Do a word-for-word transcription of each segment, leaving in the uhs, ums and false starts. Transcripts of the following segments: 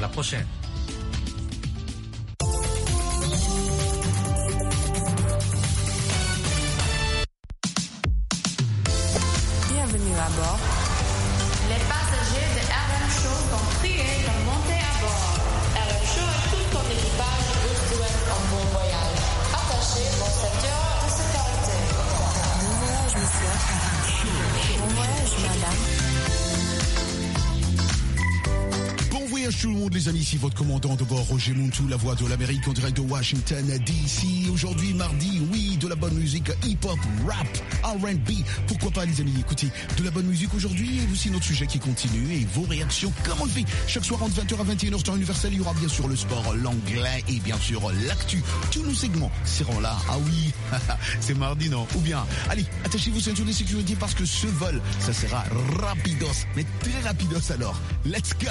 la prochaine. Bienvenue à bord. Les passagers de R M Show sont priés de monter à bord. R M Show et tout ton équipage vous souhaitent un bon voyage. Attachez vos ceintures de sécurité. Bon voyage, monsieur. Bon voyage, madame. Bon voyage tout le monde les amis, ici votre commandant de bord Roger Montou, la voix de l'Amérique en direct de Washington D C. Aujourd'hui mardi, oui, de la bonne musique hip-hop, rap, R and B. Pourquoi pas les amis, écoutez, de la bonne musique aujourd'hui et aussi notre sujet qui continue et vos réactions comme on le fait. Chaque soir entre vingt heures à vingt et une heures temps universel, il y aura bien sûr le sport, l'anglais et bien sûr l'actu. Tous nos segments seront là. Ah oui, c'est mardi non? Ou bien, allez, attachez vos ceintures de sécurité parce que ce vol, ça sera rapidos, mais très rapidos alors. Let's go!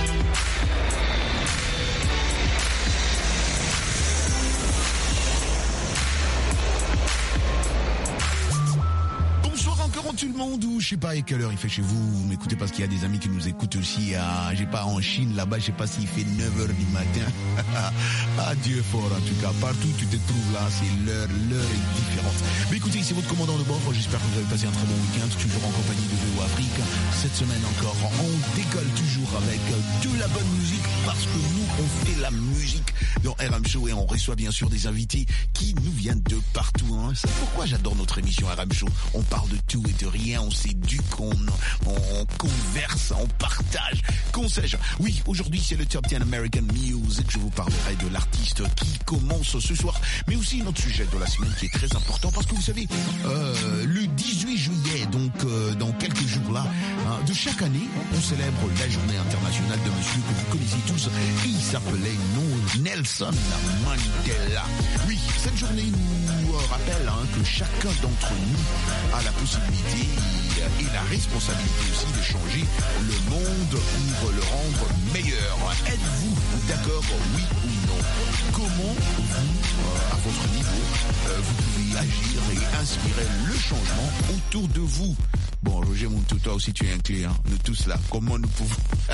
Bonsoir encore tout le monde, ou je sais pas à quelle heure il fait chez vous, vous m'écoutez parce qu'il y a des amis qui nous écoutent aussi à, j'ai pas en Chine là-bas, je sais pas s'il fait neuf heures du matin. Ah Dieu fort en tout cas, partout où tu te trouves là, c'est l'heure, l'heure est différente. Mais écoutez, c'est votre commandant de bord, j'espère que vous avez passé un très bon week-end, toujours en compagnie de V O Afrique. Cette semaine encore, on décolle toujours avec de la bonne musique parce que nous on fait la musique dans R M Show et on reçoit bien sûr des invités qui nous viennent de partout. Hein. C'est pourquoi j'adore notre émission R M Show. On parle de tout et de rien, on s'éduque, on, on converse, on partage, qu'on sais-je. Oui, aujourd'hui c'est le Top dix American Music. Je vous parlerai de l'artiste qui commence ce soir, mais aussi notre sujet de la semaine qui est très important parce que vous savez, euh, le dix-huit juillet, donc euh, dans quelques jours là, hein, de chaque année, on célèbre la journée internationale de monsieur que vous connaissez tous. Il s'appelait non Nelson Mandela. Oui, cette journée nous euh, rappelle hein, que chacun d'entre nous a la possibilité et, et la responsabilité aussi de changer le monde pour le rendre meilleur. Êtes-vous d'accord, oui ou non? Comment vous, euh, à votre niveau, euh, vous pouvez agir et inspirer le changement autour de vous? Bon, Roger Montou, toi aussi tu es inclus, hein, nous tous là. Comment nous pouvons...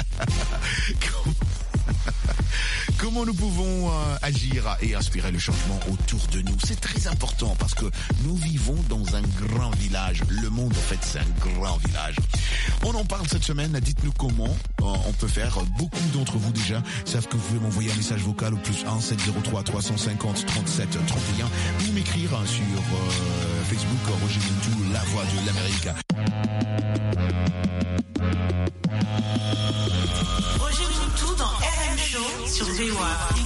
Comment nous pouvons euh, agir et inspirer le changement autour de nous? C'est très important parce que nous vivons dans un grand village. Le monde, en fait, c'est un grand village. On en parle cette semaine. Dites-nous comment euh, on peut faire. Beaucoup d'entre vous déjà savent que vous pouvez m'envoyer un message vocal au plus un sept zéro trois trois cent cinquante trente-sept trente et un ou m'écrire hein, sur euh, Facebook Roger Montou, la voix de l'Amérique. Roger Montou dans R M Show sur V O A.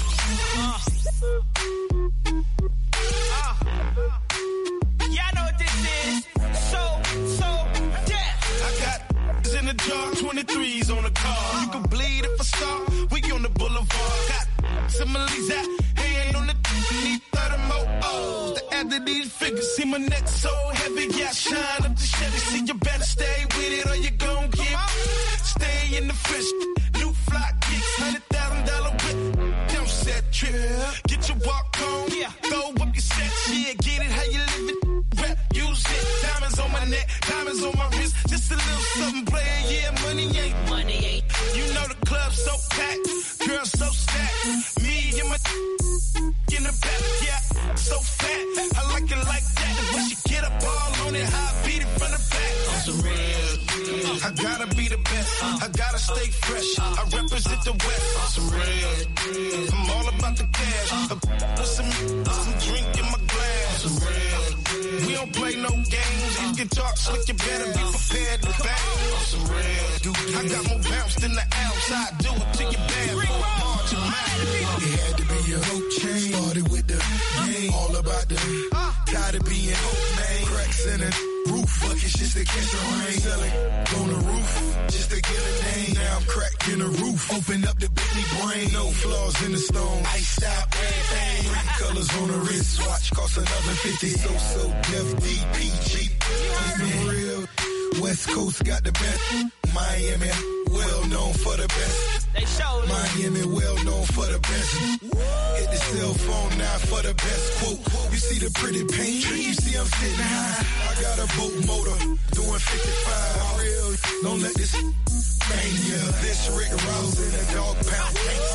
In the jar, twenty-threes on the car. You can bleed if I start. We on the boulevard. Got similes at hand on the need thirty more O's to add to these figures. See my neck so heavy, yeah, shine up the Chevy. See, you better stay with it or you gon' get stay in the fish. New fly kicks, hundred thousand dollar whip. Don't set trip. Get your walk on, yeah. Throw up your set, yeah. Get it how you live it. Rep, use it. Diamonds on my neck, diamonds on my wrist. Just a little something playing, yeah. Money ain't, money ain't. You know the club so packed, girl so stacked. Me and my in the back, yeah, so fat. I like it like that. When she get up all on it, how I beat it from the back. On some real, I gotta be the best. I gotta stay fresh. I represent the West. On some real, I'm all about the cash. With some, some drink in my glass. On some real, we don't play no games. You can talk slick, you better be prepared to bang. On some real, I got more bounce than the outside. Do it to your bad boy. Hard to mind. It had to be a hope chain. Started with the game. All about the tired of being hope, man. Cracks in the roof. Buckets just to catch the rain. Selling on the roof just to get a name. Now I'm cracking the roof. Open up the Bentley brain. No flaws in the stone. Iced out everything. Three colors on the wrist. Watch cost another fifty. So, so, Def D, P G. I'm real. West Coast got the best. Miami, well known for the best. They show Miami, well known for the best. Hit the cell phone now for the best quote. You see the pretty paint, you see I'm sitting high. I got a boat motor doing fifty-five. Real, don't let this bang ya. This Rick Ross in a dog pound tank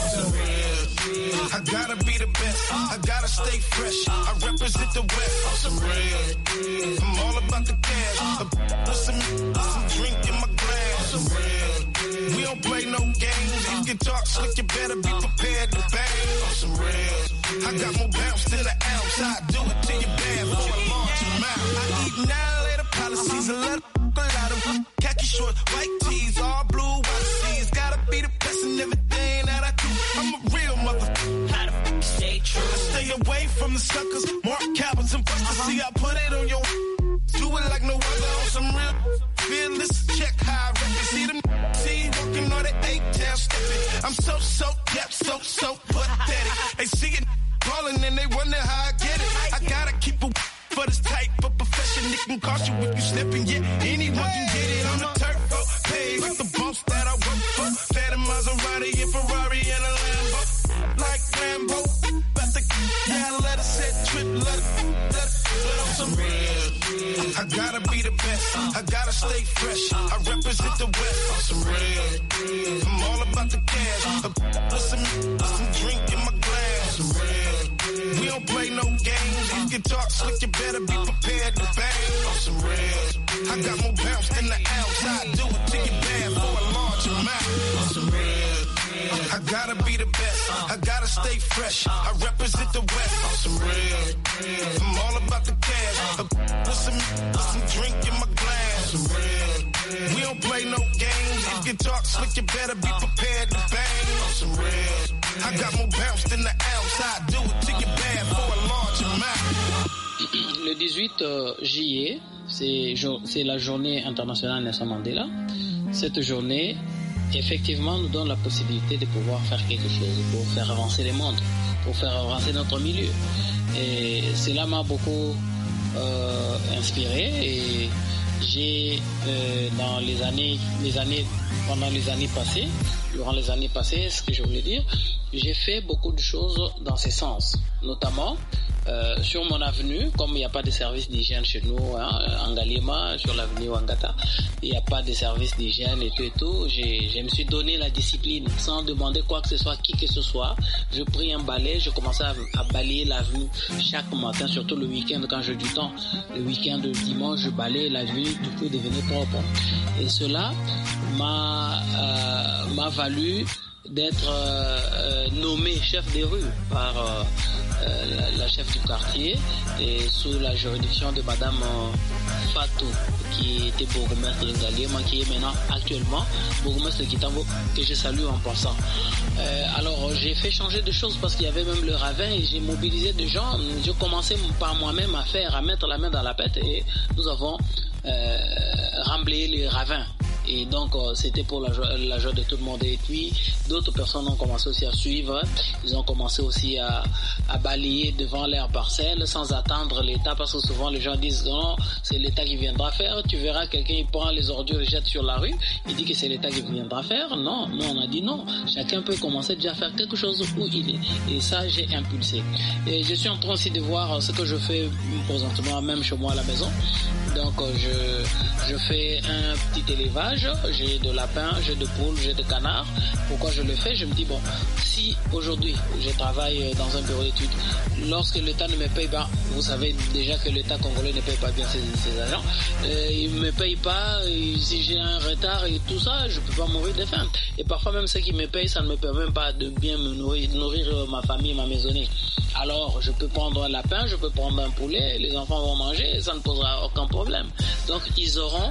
gotta be the best. I gotta stay fresh. I represent the West. On some real. I'm all about the cash. With some, some drink in my glass. On some real. We don't play no games. If you talk slick, you better be prepared to bang. On some real. I got more bounce than the ounce. I do it till you bad before I launch your mouth. I eat nine later policies and let a lot of khaki short, white tees, all blue, white seas. Gotta be the best in everything that I do. I'm a real motherfucker. How the fuck stay true? I stay away from the suckers, Mark Calvins and Buster. See, I put it on your. Do it like no other. On some real fearless. Check how I rep it. See them. See walking on the eight tail stepping. I'm so so yep, so so pathetic. They see it falling and they wonder how I get it. I gotta keep a for this type of profession. It can cost you if you slipping. Yeah, anyone can get it on the turf. Paid with the boss that I work for. Fat a Maserati and Ferrari and a Lambo. Like Rambo. About to yeah, let us set trip. Let it, let it, let on some real. I gotta be the best. I gotta stay fresh. I represent the West. On some real. I'm all about the cash. With some, with some drink in my glass. Some real. We don't play no games. If you talk slick, you better be prepared to bang. On some real. I got more bounce than the ounce. I do it till you bad before I launch your mouth. On some real. I gotta be the best. I gotta stay fresh. I represent the West. On some real. I'm all about the cash. With some, with some drink in my glass. Some real. We don't play no games. If you talk slick, you better be prepared to bang. On some real. I got more bounce than the ounce. I do it till you bad before I launch your mouth. Le dix-huit juillet, c'est, c'est la journée internationale Nelson Mandela. Cette journée, effectivement, nous donne la possibilité de pouvoir faire quelque chose, pour faire avancer le monde, pour faire avancer notre milieu. Et cela m'a beaucoup euh, inspiré et j'ai, euh, dans les années, les années, pendant les années passées, durant les années passées, ce que je voulais dire, j'ai fait beaucoup de choses dans ce sens, notamment euh, sur mon avenue, comme il n'y a pas de service d'hygiène chez nous, hein, en Ngaliema, sur l'avenue Wangata, il n'y a pas de service d'hygiène et tout et tout, j'ai, je me suis donné la discipline sans demander quoi que ce soit, qui que ce soit. Je pris un balai, je commençais à, à balayer l'avenue chaque matin, surtout le week-end quand j'ai du temps. Le week-end, le dimanche, je balayais l'avenue, du coup, devenait propre. Et cela m'a, euh, m'a valu d'être euh, nommé chef des rues par euh, euh, la, la chef du quartier et sous la juridiction de Madame euh, Fatou, qui était bourgmestre de Ngaliema, qui est maintenant actuellement bourgmestre de Kitambo, que je salue en passant. Euh, alors j'ai fait changer de choses parce qu'il y avait même le ravin et j'ai mobilisé des gens. Je commençais par moi-même à faire, à mettre la main dans la pète et nous avons euh, remblayé les ravins. Et donc euh, c'était pour la joie, la joie de tout le monde. Et puis d'autres personnes ont commencé aussi à suivre. Ils ont commencé aussi à, à balayer devant leurs parcelles sans attendre l'État, parce que souvent les gens disent non, c'est l'État qui viendra faire. Tu verras quelqu'un, il prend les ordures et jette sur la rue, il dit que c'est l'État qui viendra faire. Non, nous on a dit non, chacun peut commencer déjà à faire quelque chose où il est. Et ça j'ai impulsé. Et je suis en train aussi de voir ce que je fais présentement même chez moi à la maison. Donc je, je fais un petit élevage. J'ai de lapins, j'ai de poules, j'ai de canards. Pourquoi je le fais? Je me dis, bon, si aujourd'hui je travaille dans un bureau d'études, lorsque l'État ne me paye pas, vous savez déjà que l'État congolais ne paye pas bien ses, ses agents, euh, il ne me paye pas, et si j'ai un retard et tout ça, je ne peux pas mourir de faim. Et parfois même ceux qui me payent, ça ne me permet même pas de bien me nourrir, nourrir ma famille, ma maisonnée. Alors je peux prendre un lapin, je peux prendre un poulet, les enfants vont manger, ça ne posera aucun problème. Donc ils auront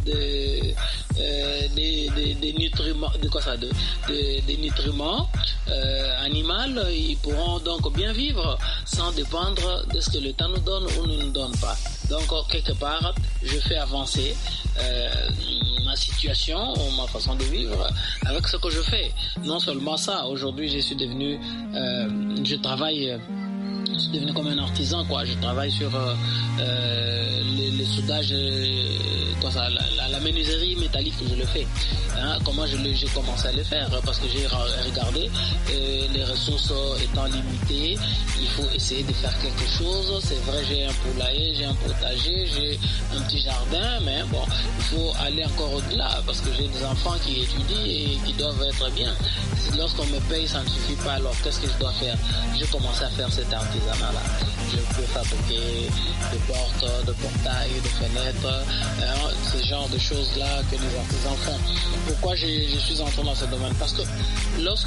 de, euh, des, des, des nutriments, de quoi ça, de, de, des nutriments euh, animaux. Ils pourront donc bien vivre sans dépendre de ce que l'État nous donne ou ne nous donne pas. Donc quelque part, je fais avancer euh, ma situation ou ma façon de vivre avec ce que je fais. Non seulement ça, aujourd'hui je suis devenu, euh, je travaille je suis devenu comme un artisan, quoi. Je travaille sur euh, euh, les, les soudages, euh, quoi ça, la, la, la menuiserie métallique, je le fais. Hein, comment je le, j'ai commencé à le faire? Parce que j'ai regardé, euh, les ressources étant limitées, il faut essayer de faire quelque chose. C'est vrai, j'ai un poulailler, j'ai un potager, j'ai un petit jardin, mais bon, il faut aller encore au-delà parce que j'ai des enfants qui étudient et qui doivent être bien. Lorsqu'on me paye, ça ne suffit pas. Alors, qu'est-ce que je dois faire? J'ai commencé à faire cet artisanat-là. Je peux fabriquer des portes, de portails, de fenêtres, hein, ce genre de choses-là que les artisans font. Pourquoi je, je suis entré dans ce domaine? Parce que lorsque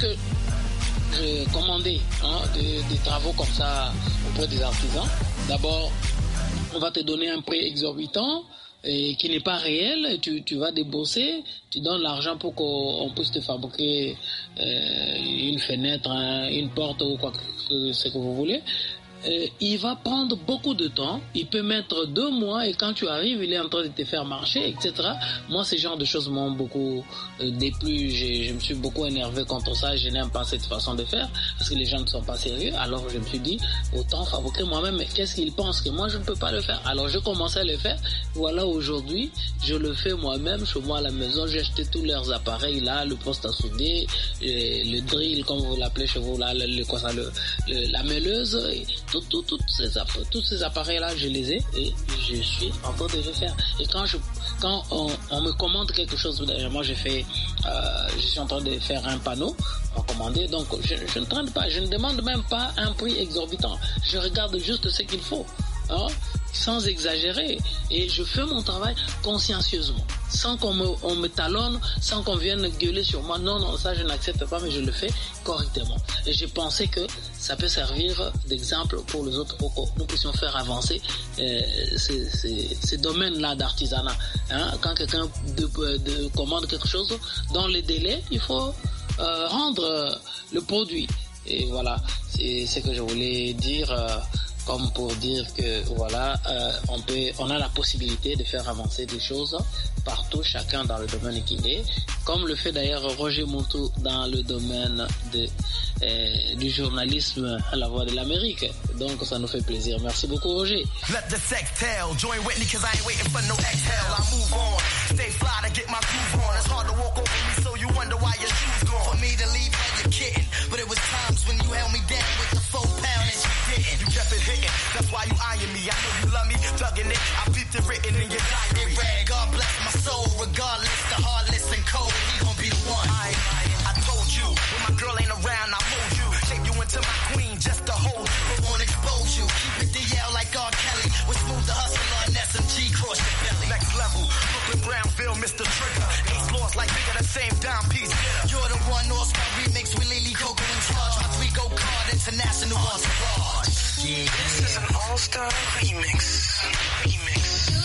j'ai commandé hein, des, des travaux comme ça auprès des artisans, d'abord, on va te donner un prix exorbitant et qui n'est pas réel, et tu, tu vas débourser, tu donnes l'argent pour qu'on puisse te fabriquer euh, une fenêtre, hein, une porte ou quoi que ce que vous voulez. Euh, il va prendre beaucoup de temps, il peut mettre deux mois et quand tu arrives, il est en train de te faire marcher, et cetera. Moi, ce genre de choses m'ont beaucoup euh, déplu, J'ai, je me suis beaucoup énervé contre ça, je n'aime pas cette façon de faire parce que les gens ne sont pas sérieux. Alors je me suis dit, autant fabriquer moi-même, mais qu'est-ce qu'ils pensent que moi je ne peux pas le faire? Alors je commençais à le faire, voilà aujourd'hui, je le fais moi-même, chez moi à la maison, j'ai acheté tous leurs appareils là, le poste à souder, le, le drill comme vous l'appelez chez vous là, le, le, quoi ça, le, le, la meuleuse, et, Tout, tout, tout ces, tous ces appareils-là, je les ai et je suis en train de les faire. Et quand, je, quand on, on me commande quelque chose, moi j'ai fait, euh, je suis en train de faire un panneau, on m'a commandé, donc je, je ne traîne pas, je ne demande même pas un prix exorbitant. Je regarde juste ce qu'il faut, hein, sans exagérer. Et je fais mon travail consciencieusement, sans qu'on me, on me talonne, sans qu'on vienne gueuler sur moi. Non, non, ça je n'accepte pas, mais je le fais correctement. Et j'ai pensé que ça peut servir d'exemple pour les autres, pour que nous puissions faire avancer euh, ces, ces, ces domaines-là d'artisanat. Hein? Quand quelqu'un de, de commande quelque chose, dans les délais, il faut euh, rendre le produit. Et voilà, c'est ce que je voulais dire. Euh, comme pour dire que voilà, euh, on peut, on a la possibilité de faire avancer des choses partout, chacun dans le domaine qu'il est, comme le fait d'ailleurs Roger Moutou dans le domaine de, euh, du journalisme à la Voix de l'Amérique. Donc ça nous fait plaisir. Merci beaucoup Roger. Let the sex tell, join Whitney cause I ain't waiting for no exhale. I move on, stay fly to get my groove on. It's hard to walk over me so you wonder why your shoes gone. For me to leave had you kidding, but it was times when you held me down with the four pound and you didn't. You kept it hitting, that's why you eyeing me. I know you love me, tugging it, I peeped it written in your diary. God bless my soul, regardless the heartless and cold, he gon' be the one. I, I told you, when my girl ain't around, I mold you, shape you into my queen just to hold you, but won't expose you. Keep it D L like R. Kelly, with Smooth the Hustler and S M G cross your belly. Next level, Brooklyn Brownville, Mister Trigger, ace laws like bigger the same dime piece. You're the one, North Star remix with Lily Coco in charge. My three go card, international on large. Yeah. This is an all-star remix. Remix.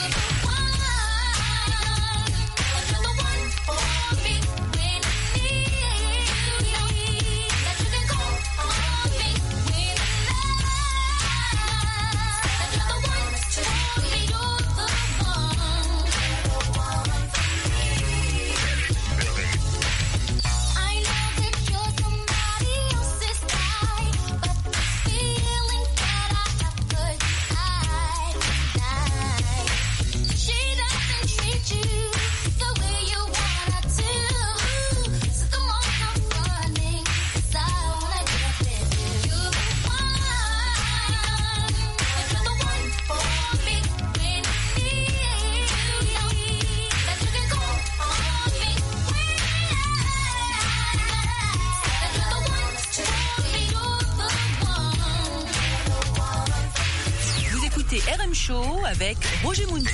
R M Show avec Roger Moutou.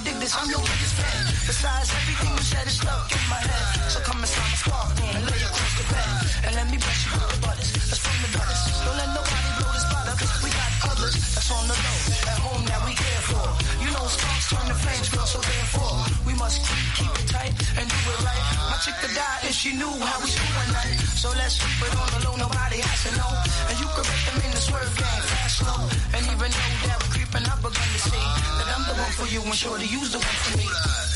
dig this, I'm your biggest fan. Besides, everything you said is stuck in my head. So come and start my spark and lay across the bed. And let me bless you with the butters. That's from the butters. Don't let nobody blow this bottle, cause we got others. That's on the low, at home that we care for. You know sparks turn to flames, girl, so therefore we must keep, keep it tight and do it right. My chick could die if she knew how we do at night. So let's keep it on the low, nobody has to know. And you can recommend the swerve game, fast, slow. And even though that we're creeping up, begun to see that I'm the one for you and sure to use the one for me.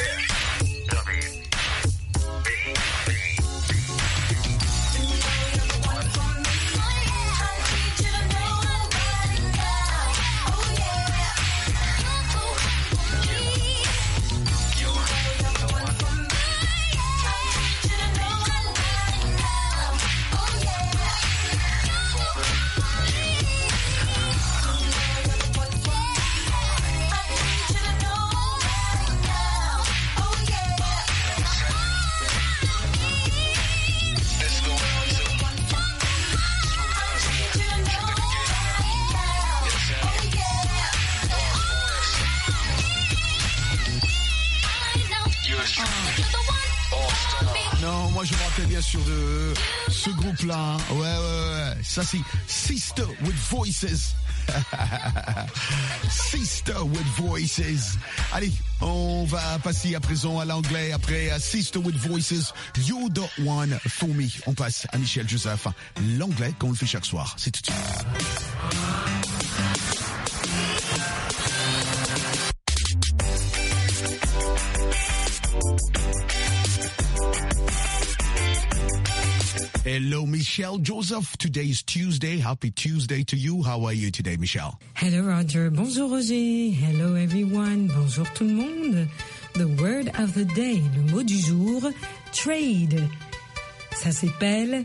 Non, moi je me rappelle bien sûr de ce groupe-là. Ouais, ouais, ouais. Ça c'est Sister with Voices. Sister with Voices. Allez, on va passer à présent à l'anglais. Après Sister with Voices, You're the One for Me. On passe à Michel Joseph. L'anglais qu'on le fait chaque soir. C'est tout de suite. Hello, Michelle Joseph. Today is Tuesday. Happy Tuesday to you. How are you today, Michelle? Hello, Roger. Bonjour, Roger. Hello, everyone. Bonjour, tout le monde. The word of the day, le mot du jour, trade. Ça s'appelle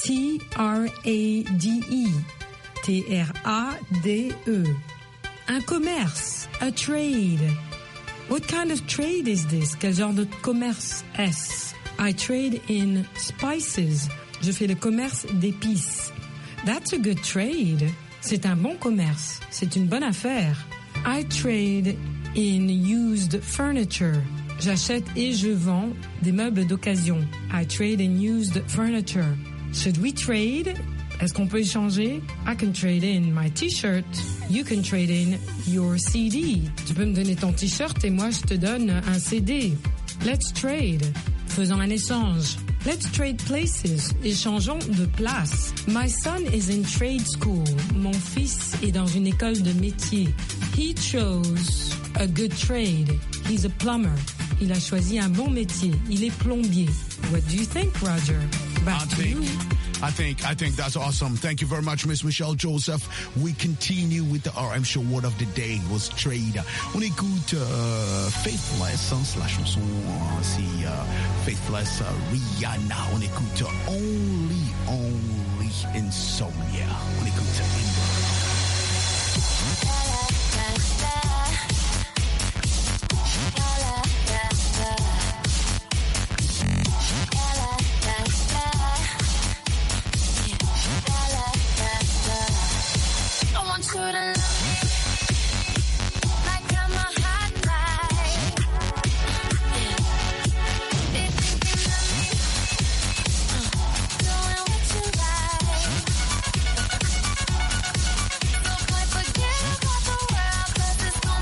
T R A D E. T R A D E. Un commerce. A trade. What kind of trade is this? Quel genre de commerce est-ce? I trade in spices. Je fais le commerce d'épices. That's a good trade. C'est un bon commerce. C'est une bonne affaire. I trade in used furniture. J'achète et je vends des meubles d'occasion. I trade in used furniture. Should we trade? Est-ce qu'on peut échanger? I can trade in my t-shirt. You can trade in your C D. Tu peux me donner ton t-shirt et moi je te donne un C D. Let's trade. Faisons un échange. Let's trade places. Échangeons de place. My son is in trade school. Mon fils est dans une école de métier. He chose a good trade. He's a plumber. Il a choisi un bon métier. Il est plombier. What do you think, Roger? Back I to think, you. I think, I think that's awesome. Thank you very much, Miss Michelle Joseph. We continue with the R M Show. Word of the day was trade. On écoute euh, Faithless, hein, c'est la chanson, hein, c'est euh, Faithless, euh, Rihanna. On écoute Only, Only Insomnia. On écoute Indra. Forget about the world, 'cause it's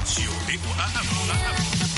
sur V O A.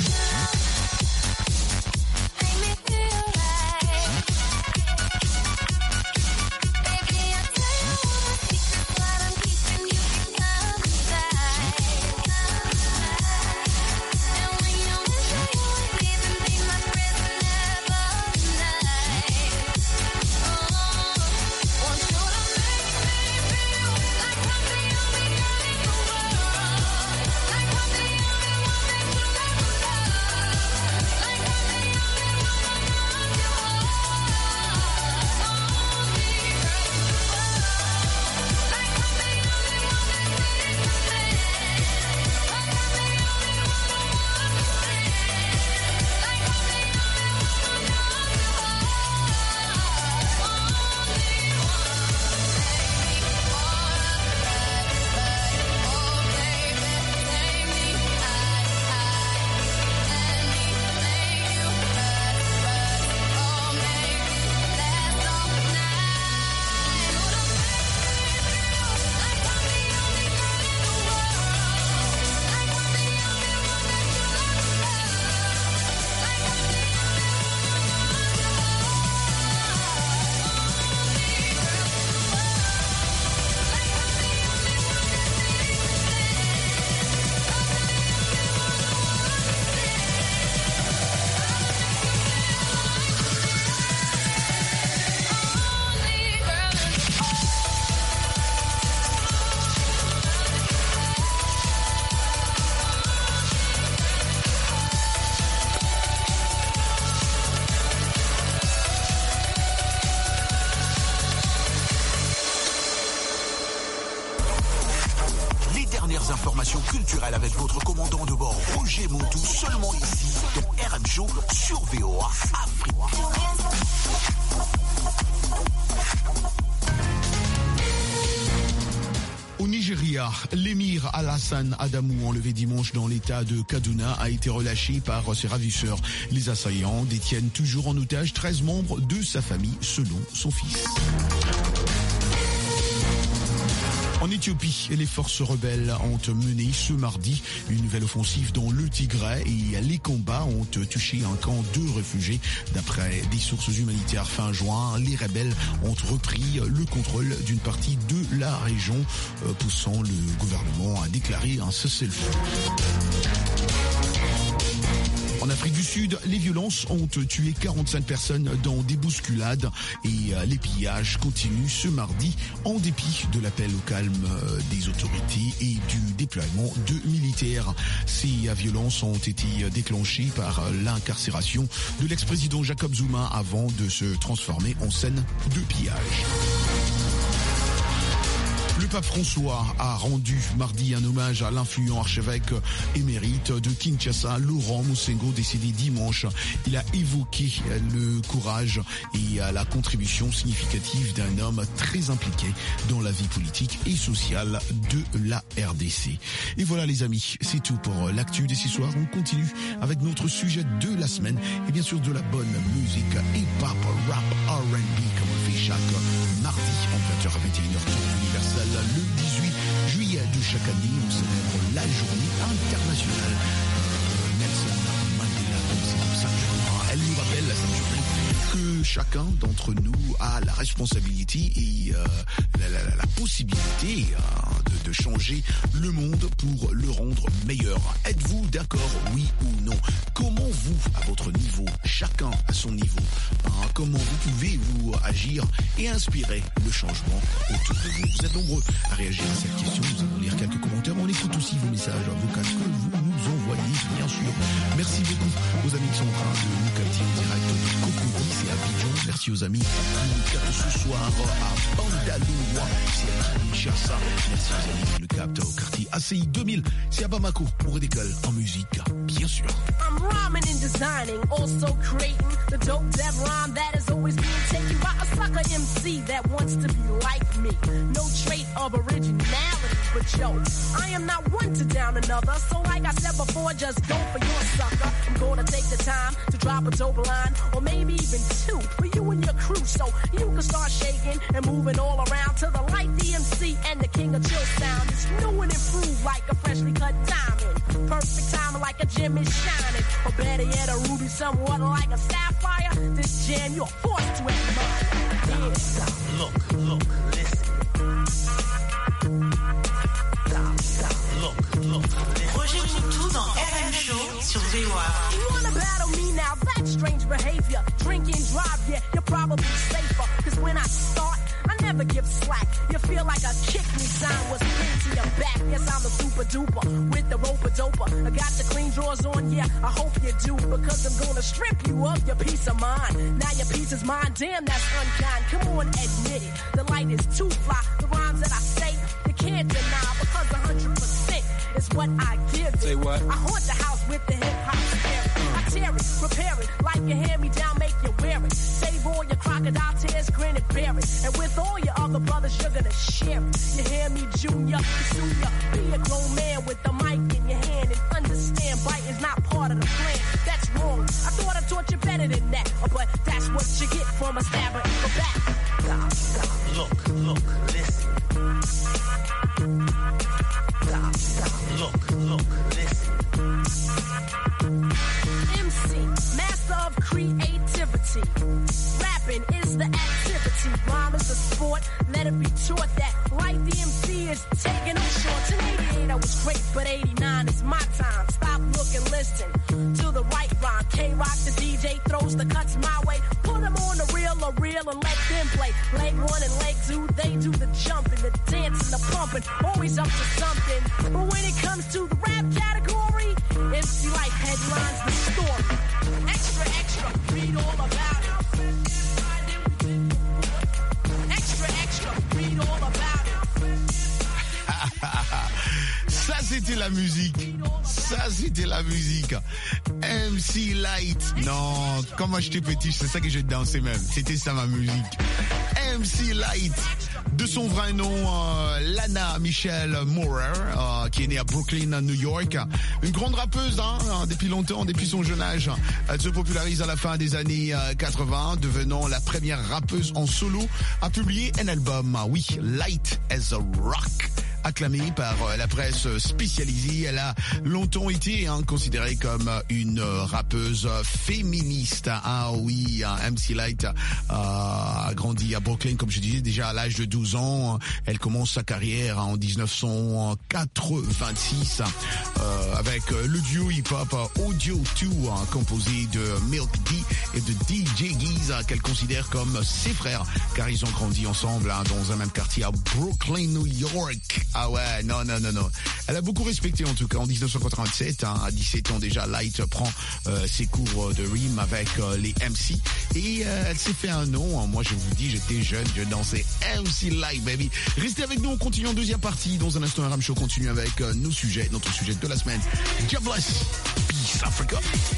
Informations culturelles avec votre commandant de bord Roger Montou, seulement ici dans R M Show sur V O A Afrique. Au Nigeria, l'émir Alassane Adamou, enlevé dimanche dans l'état de Kaduna, a été relâché par ses ravisseurs. Les assaillants détiennent toujours en otage treize membres de sa famille, selon son fils. En Éthiopie, les forces rebelles ont mené ce mardi une nouvelle offensive dans le Tigray et les combats ont touché un camp de réfugiés. D'après des sources humanitaires, fin juin, les rebelles ont repris le contrôle d'une partie de la région, poussant le gouvernement à déclarer un cessez-le-feu. En Afrique du Sud, les violences ont tué quarante-cinq personnes dans des bousculades et les pillages continuent ce mardi en dépit de l'appel au calme des autorités et du déploiement de militaires. Ces violences ont été déclenchées par l'incarcération de l'ex-président Jacob Zuma avant de se transformer en scène de pillage. Le pape François a rendu mardi un hommage à l'influent archevêque émérite de Kinshasa, Laurent Moussengo, décédé dimanche. Il a évoqué le courage et la contribution significative d'un homme très impliqué dans la vie politique et sociale de la R D C. Et voilà les amis, c'est tout pour l'actu de ce soir. On continue avec notre sujet de la semaine et bien sûr de la bonne musique hip-hop, rap, R and B comme on fait chaque mardi en vingt heures à vingt et une heures temps universel. Le dix-huit juillet de chaque année, on célèbre la journée internationale euh, Nelson Mandela. Donc c'est pour ça que elle nous rappelle cette journée que chacun d'entre nous a la responsabilité et euh, la, la, la possibilité euh, de, de changer le monde pour le rendre meilleur. Êtes-vous d'accord, oui ou non? Comment vous, à votre niveau, chacun à son niveau, hein, comment vous pouvez vous agir et inspirer le changement autour de vous? Vous êtes nombreux à réagir à cette question. Nous allons lire quelques commentaires. On écoute aussi vos messages vocaux que vous nous envoyez, bien sûr. Merci beaucoup aux amis qui sont en train de nous capter en direct de Cocody, c'est à Abidjan. Merci aux amis qui nous captent ce soir à Bandaloua, c'est à Kinshasa. Merci aux amis qui nous captent au quartier A C I deux mille, c'est à Bamako. On redécolle en musique, bien sûr. I'm rhyming and designing, also creating the dope dev rhyme that is always being taken by a sucker M C that wants to be like me. No trait of originality, but yo, I am not one to down another. So like I said before, just go for your sucker. I'm gonna take the time to drop a dope line, or maybe even two, for you and your crew, so you can start shaking and moving all around to the light D M C and the king of chill sound. It's new and improved like a freshly cut diamond. perfect timing like a gem is shining. Or better yet, a ruby somewhat like a sapphire. This jam you're forced to admire. Yeah. Stop, look, look, listen. Stop, stop, look, look, listen. Roger Moutou dans R M Show sur V O A. You wanna battle me now? That's strange behavior. Drink and drive, yeah, you're probably safer. Cause when I start, I never give slack. You feel like a kick me sign was pinned to your back. Yes, I'm the super duper with the roper doper. I got the clean drawers on, yeah, I hope you do. Because I'm gonna strip you of your peace of mind. Now your peace is mine, damn, that's unkind. Come on, admit it. The light is too fly. The rhymes that I say, you can't deny. Because one hundred percent is what I give. Say what? I haunt the house with the hip hop spirit. I tear it, prepare it, like a hand me down, make you wear it. Save all your crocodile tears, grin and bear it. And with all your other brothers, you're gonna share it. You hear me, Junior? Junior, be a grown man with the mic in your hand and understand bite is not part of the plan. That's wrong. I thought I taught you better than that, but that's what you get from a stabber in the back. Stop, stop, look, look, listen. Stop, stop, look, look, listen. M C, master of creativity. Rapping is the activity. Rhyme is the sport. Let it be taught that like the M C is taking on shorts. In eighty-eight I was great, but eighty-nine is my time. Stop, look, and listen to the right rhyme. K-Rock, the D J, throws the cuts my way. Put them on the reel or reel and let them play. Leg one and leg two, they do the jumping, the dancing, the pumping. Always up to something. But when it comes to the rap category, M C Light headlines the story. Extra, extra, read all about it. Extra, extra, read all about it. Ça c'était la musique. Ça c'était la musique. M C Light. Non, quand moi j'étais petit, c'est ça que je dansais même. C'était ça ma musique. M C Light. De son vrai nom, euh, Lana Michelle Moorer, euh, qui est née à Brooklyn, New York. Une grande rappeuse, hein, depuis longtemps, depuis son jeune âge. Elle se popularise à la fin des années euh, quatre-vingts, devenant la première rappeuse en solo à publier un album. Oui, Light as a Rock. Acclamée par la presse spécialisée, elle a longtemps été hein, considérée comme une rappeuse féministe. Ah oui, M C Light a grandi à Brooklyn, comme je disais, déjà à l'âge de douze ans. Elle commence sa carrière en dix-neuf cent quatre-vingt-six euh, avec le duo hip-hop Audio deux, hein, composé de Milk D et de D J Geese, qu'elle considère comme ses frères, car ils ont grandi ensemble hein, dans un même quartier à Brooklyn, New York. Ah ouais, non, non, non, non. Elle a beaucoup respecté en tout cas en dix-neuf cent quatre-vingt-sept. Hein, à dix-sept ans déjà, Light prend euh, ses cours de rime avec euh, les M C. Et euh, elle s'est fait un nom. Hein. Moi, je vous dis, j'étais jeune, je dansais M C Light, baby. Restez avec nous, on continue en deuxième partie. Dans un instant, R M Show continue avec euh, nos sujets, notre sujet de la semaine. God bless. Peace, Africa.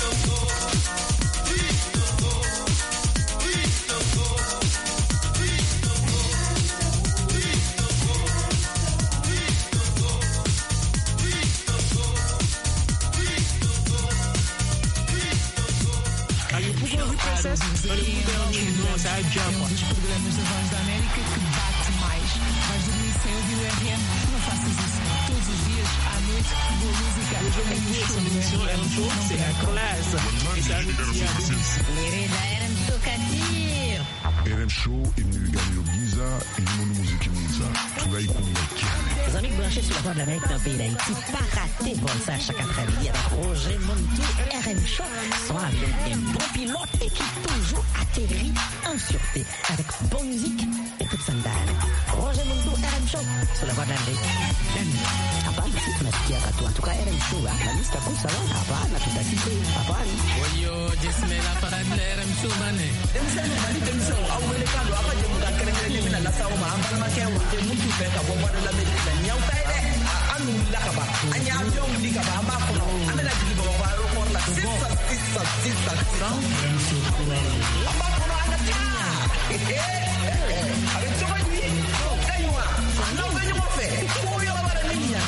Um dos programas da Voz da América que bate mais. Vais dormir sem ouvir o R M? Não faças isso. Todos os dias, à noite, boa música. É um show, é um show, c'est la classe. R M Show est venu gagner au Giza et le monde musique Giza. Tu vas y connaître. Les amis branchés sur la Voix de l'Amérique dans le pays d'Haïti, pas rater bon ça chaque après-midi avec Roger Moutou, R M Show, sont avec un bon pilote et qui toujours atterrit en sûreté avec bonne musique et toute sandale. Roger Moutou, R M Show, sur la Voix de l'Amérique. Hapana, si tunasikia watu watuka R M Show, na mista kusa wa hapana, tutasikia hapana. Oyo, jismela parad la R M Show bane. Demsema bani demsema au welekano apa jemuka kerengere mina la sawo ma ambal ma kewa te mutu fe ka bomba de la medina nyaw tay de anu la ka ba anya avion li ka ba ma ko amela jigi ba ba ro ko la sissa sissa sissa amba ko ana tinya avec to ba ni kaywa no ba ni ko fe ko yo ba la minya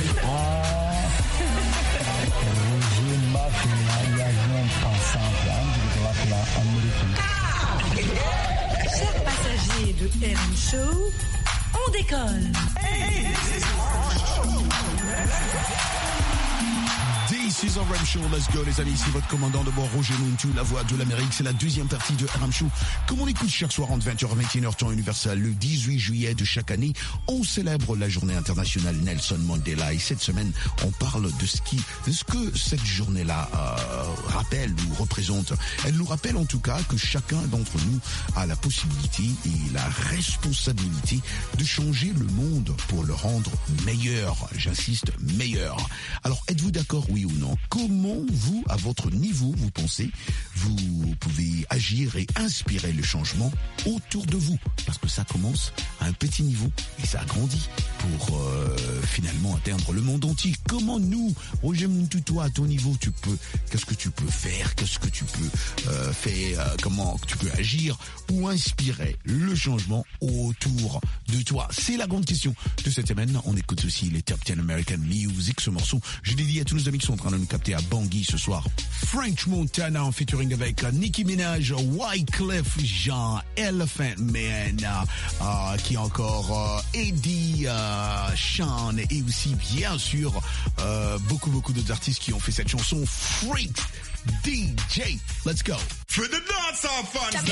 Chers passagers de R M Show, on décolle. six heures R M Show, let's go les amis, ici votre commandant de bord Roger Muntu, la voix de l'Amérique, c'est la deuxième partie de R M Show. Comme on écoute chaque soir entre vingt heures et vingt et une heures temps universel, le dix-huit juillet de chaque année, on célèbre la journée internationale Nelson Mandela et cette semaine, on parle de ce qui, de ce que cette journée-là euh, rappelle ou représente. Elle nous rappelle en tout cas que chacun d'entre nous a la possibilité et la responsabilité de changer le monde pour le rendre meilleur, j'insiste, meilleur. Alors, êtes-vous d'accord, oui ou non? Comment vous, à votre niveau, vous pensez, vous pouvez agir et inspirer le changement autour de vous? Parce que ça commence à un petit niveau et ça grandit pour euh, finalement atteindre le monde entier. Comment nous, Roger Muntu, toi, à ton niveau, tu peux, qu'est-ce que tu peux faire? Qu'est-ce que tu peux euh, faire? Euh, comment tu peux agir ou inspirer le changement autour de toi? C'est la grande question de cette semaine. On écoute aussi les Top dix American Music. Ce morceau, je l'ai dit à tous nos amis qui sont en train de nous capter à Bangui ce soir. French Montana en featuring avec Nicki Minaj, Wyclef Jean, Elephant Man, euh, euh, qui est encore euh, Eddie, euh, Sean et aussi bien sûr euh, beaucoup beaucoup d'autres artistes qui ont fait cette chanson. Freak D J, let's go. For the dance off fans,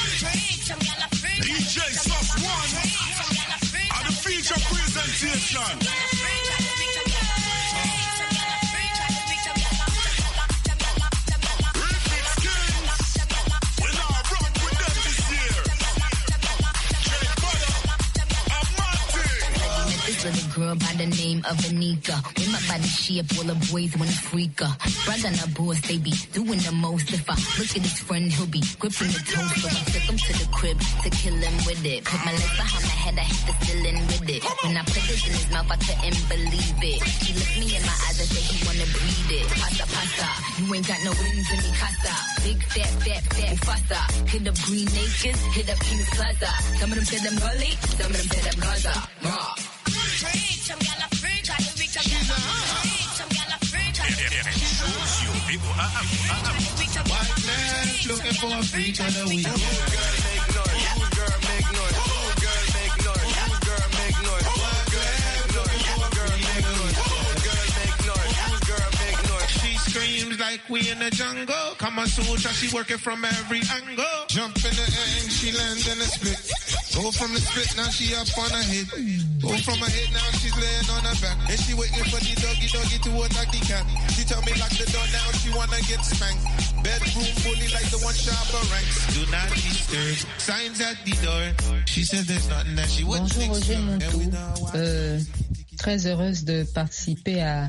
D J Sus One, and the feature presentation. Little girl by the name of Anika. With my body shape, all the boys wanna freak her. Brag on the boss, they be doing the most. If I look at his friend, he'll be gripping the toast. So I took him to the crib to kill him with it. Put my legs behind my head, I hit the ceiling with it. When I put this in his mouth, I couldn't believe it. He looked me in my eyes and said he wanna breathe it. Pasta, pasta, you ain't got no wings in me casa. Big fat, fat, fat, Mufasa. Hit up Green Acres, hit up King's Plaza. Some of them said them gully, some of them said them Gaza. Raw. Looking for a freak of the week. Girl, make noise. Girl, make noise. Girl, make noise. Girl, make noise. Girl, make noise. Girl, make noise. Girl, make noise. She screams like we in the jungle. Kama Sutra, she working from every angle. Jump in the air and she lands in a split. Go from the split, now she up on her head. Go from her head, now she's laying on her back. And she waiting for the doggy doggy to attack the cat. She tell me lock the door, now she wanna get spanked. Bedroom bully like the one sharper ranks. Do not disturb. Signs at the door. She says there's nothing that she wouldn't Bonjour Roger Muntu. Euh, très heureuse de participer à,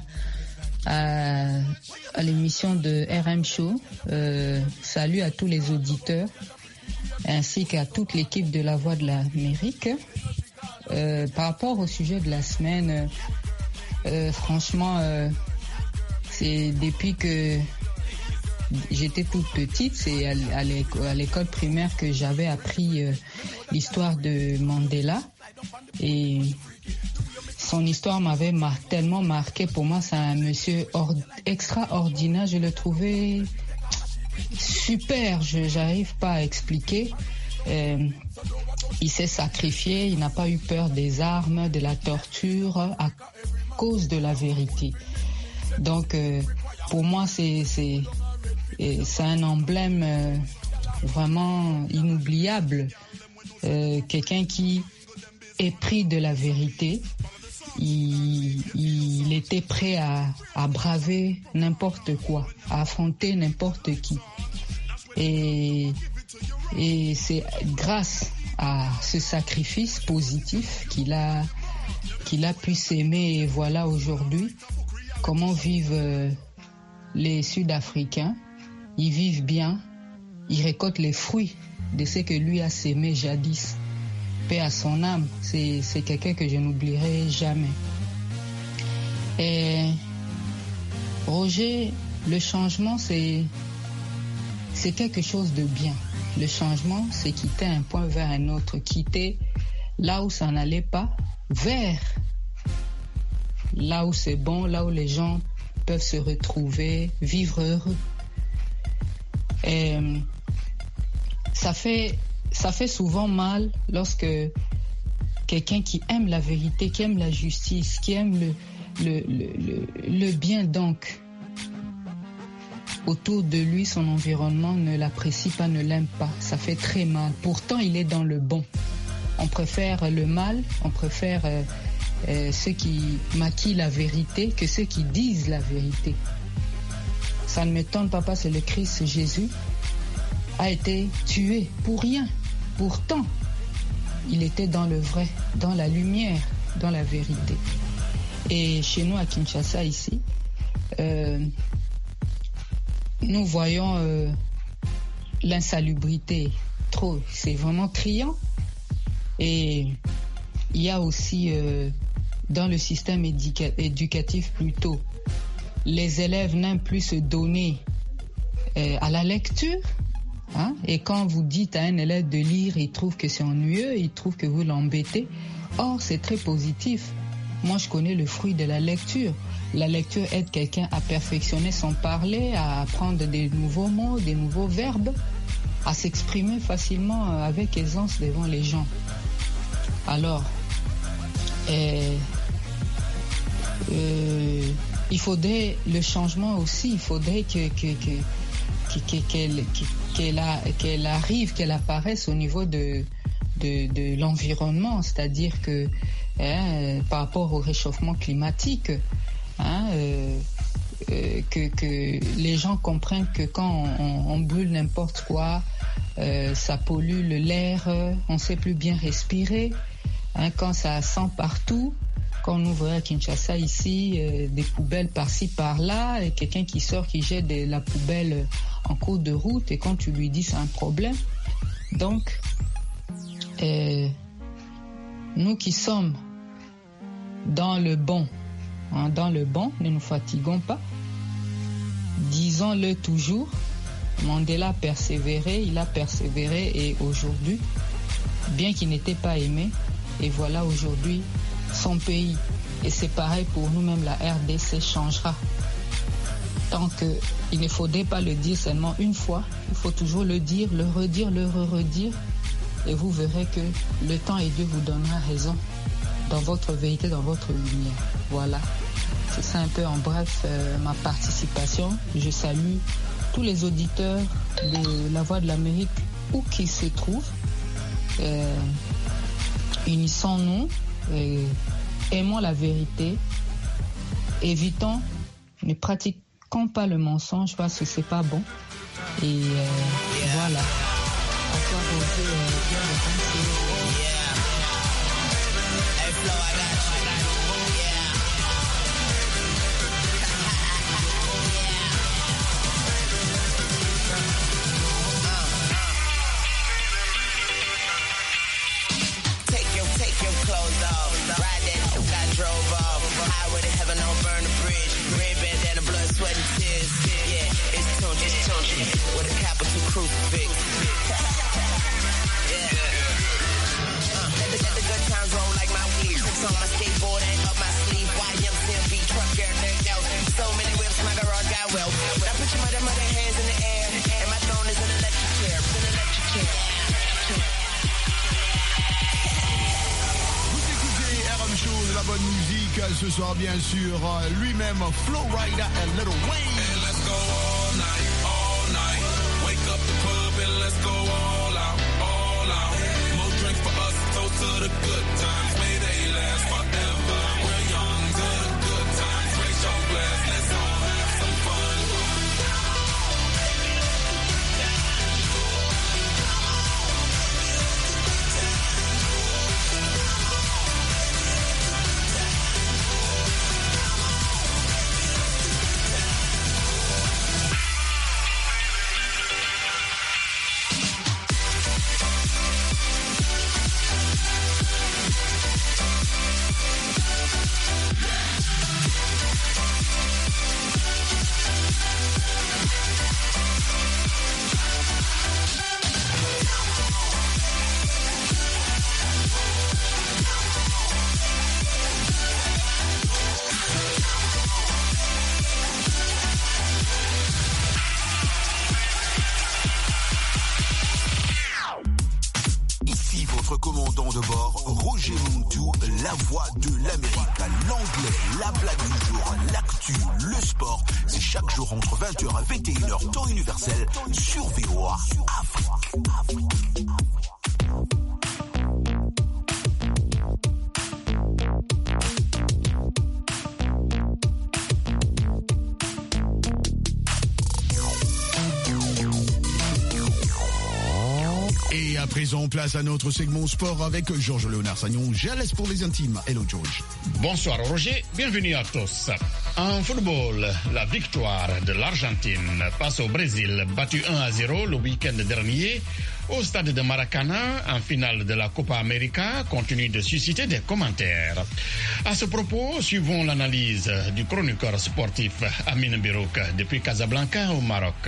à, à l'émission de R M Show. Euh, salut à tous les auditeurs ainsi qu'à toute l'équipe de La Voix de l'Amérique. Euh, par rapport au sujet de la semaine, euh, franchement, euh, c'est depuis que j'étais toute petite, c'est à l'école primaire que j'avais appris euh, l'histoire de Mandela et son histoire m'avait mar- tellement marqué. Pour moi, c'est un monsieur or- extraordinaire. Je le trouvais super. Je j'arrive pas à expliquer. Euh, il s'est sacrifié. Il n'a pas eu peur des armes, de la torture à cause de la vérité. Donc, euh, pour moi, c'est c'est c'est un emblème euh, vraiment inoubliable. Euh, quelqu'un qui est pris de la vérité. Il, il était prêt à, à braver n'importe quoi, à affronter n'importe qui. Et, et c'est grâce à ce sacrifice positif qu'il a, qu'il a pu s'aimer. Et voilà aujourd'hui comment vivent les Sud-Africains. Ils vivent bien, ils récoltent les fruits de ce que lui a sémé jadis. Paix à son âme, c'est, c'est quelqu'un que je n'oublierai jamais. Et Roger, le changement, c'est, c'est quelque chose de bien. Le changement, c'est quitter un point vers un autre, quitter là où ça n'allait pas, vers là où c'est bon, là où les gens peuvent se retrouver, vivre heureux. Et ça fait... Ça fait souvent mal lorsque quelqu'un qui aime la vérité, qui aime la justice, qui aime le, le, le, le, le bien donc, autour de lui, son environnement ne l'apprécie pas, ne l'aime pas. Ça fait très mal. Pourtant, il est dans le bon. On préfère le mal, on préfère euh, euh, ceux qui maquillent la vérité que ceux qui disent la vérité. Ça ne m'étonne pas, parce que le Christ Jésus a été tué pour rien. Pourtant, il était dans le vrai, dans la lumière, dans la vérité. Et chez nous à Kinshasa, ici, euh, nous voyons euh, l'insalubrité trop, c'est vraiment criant. Et il y a aussi euh, dans le système éduca- éducatif plutôt, les élèves n'aiment plus se donner euh, à la lecture. Hein? Et quand vous dites à un élève de lire, il trouve que c'est ennuyeux, il trouve que vous l'embêtez. Or, c'est très positif. Moi, je connais le fruit de la lecture. La lecture aide quelqu'un à perfectionner son parler, à apprendre des nouveaux mots, des nouveaux verbes, à s'exprimer facilement avec aisance devant les gens. Alors, euh, euh, il faudrait le changement aussi, il faudrait que, que, que, que, qu'elle, qu'elle, a, qu'elle arrive, qu'elle apparaisse au niveau de, de, de l'environnement, c'est-à-dire que hein, par rapport au réchauffement climatique, hein, euh, euh, que, que les gens comprennent que quand on, on brûle n'importe quoi, euh, ça pollue l'air, on ne sait plus bien respirer. Hein, quand ça sent partout, quand on ouvre à Kinshasa ici, euh, des poubelles par-ci par-là, et quelqu'un qui sort, qui jette de la poubelle en cours de route, et quand tu lui dis c'est un problème. Donc, euh, nous qui sommes dans le bon, hein, dans le bon, ne nous fatiguons pas, disons-le toujours. Mandela a persévéré, il a persévéré, et aujourd'hui, bien qu'il n'était pas aimé, et voilà aujourd'hui son pays. Et c'est pareil pour nous-mêmes, la R D C changera. Tant qu'il ne faudrait pas le dire seulement une fois, il faut toujours le dire, le redire, le re-redire, et vous verrez que le temps et Dieu vous donnera raison dans votre vérité, dans votre lumière. Voilà, c'est ça un peu en bref euh, ma participation. Je salue tous les auditeurs de La Voix de l'Amérique où qu'ils se trouvent. Euh, unissons-nous, euh, aimons la vérité, évitons, ne pratiquons pas le mensonge parce que c'est pas bon. Et euh, voilà. À toi, Roger, euh, bien de penser. With a capital crucifix. Yeah. Uh, let, the, let the good times roll like my weed. Tricks on my skateboard and up my sleeve. Y M C M B truck, everything else. So many whips, my garage got well. When I put your mother, mother hands in the air, and my throne is an electric chair. It's an electric chair. Vous écoutez R M Show, de la bonne musique. Ce soir, bien sûr, lui-même, Flo Rida and Lil Wayne. And let's go all night, all night. Wake up the club and let's go all out, all out. More drink for us, toast to the good times. May they last forever. We're young to the good times. Raise your glass, let's all have some fun. chaque jour entre vingt heures et vingt et une heures temps universel sur V O A Afrique. Et à présent, place à notre segment sport avec Georges Léonard Sagnon. Je laisse pour les intimes. Hello Georges. Bonsoir Roger, bienvenue à tous. En football, la victoire de l'Argentine face au Brésil, battu un à zéro le week-end dernier au stade de Maracana en finale de la Copa América continue de susciter des commentaires. À ce propos, suivons l'analyse du chroniqueur sportif Amine Birouk depuis Casablanca au Maroc.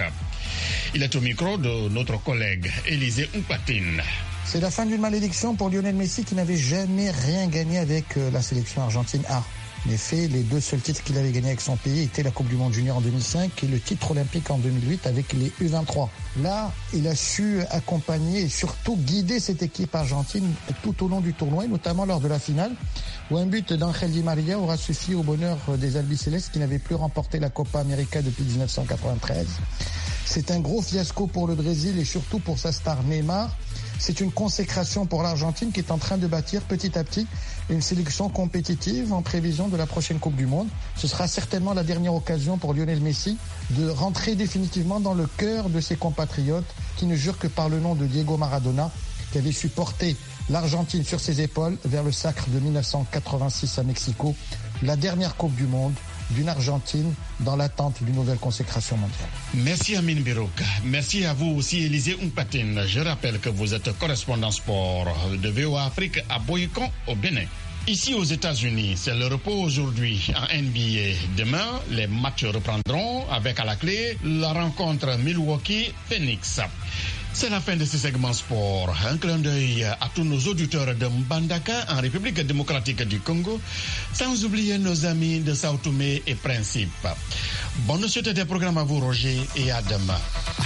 Il est au micro de notre collègue Élisée Oupatine. C'est la fin d'une malédiction pour Lionel Messi qui n'avait jamais rien gagné avec la sélection argentine A. En effet, les deux seuls titres qu'il avait gagnés avec son pays étaient la Coupe du Monde Junior en deux mille cinq et le titre olympique en deux mille huit avec les U vingt-trois. Là, il a su accompagner et surtout guider cette équipe argentine tout au long du tournoi, et notamment lors de la finale, où un but d'Angel Di Maria aura suffi au bonheur des albicelestes qui n'avaient plus remporté la Copa América depuis dix-neuf cent quatre-vingt-treize. C'est un gros fiasco pour le Brésil et surtout pour sa star Neymar. C'est une consécration pour l'Argentine qui est en train de bâtir petit à petit une sélection compétitive en prévision de la prochaine Coupe du Monde. Ce sera certainement la dernière occasion pour Lionel Messi de rentrer définitivement dans le cœur de ses compatriotes qui ne jurent que par le nom de Diego Maradona, qui avait su porter l'Argentine sur ses épaules vers le sacre de mille neuf cent quatre-vingt-six à Mexico, la dernière Coupe du Monde d'une Argentine dans l'attente d'une nouvelle consécration mondiale. Merci Amine Birouk. Merci à vous aussi Élisée Oupatine. Je rappelle que vous êtes correspondant sport de V O A Afrique à Boycon au Bénin. Ici aux États-Unis, c'est le repos aujourd'hui en N B A. Demain, les matchs reprendront avec à la clé la rencontre Milwaukee-Phoenix. C'est la fin de ce segment sport. Un clin d'œil à tous nos auditeurs de Mbandaka en République démocratique du Congo, sans oublier nos amis de Sao Tomé et Principe. Bonne suite des programmes à vous Roger et à demain.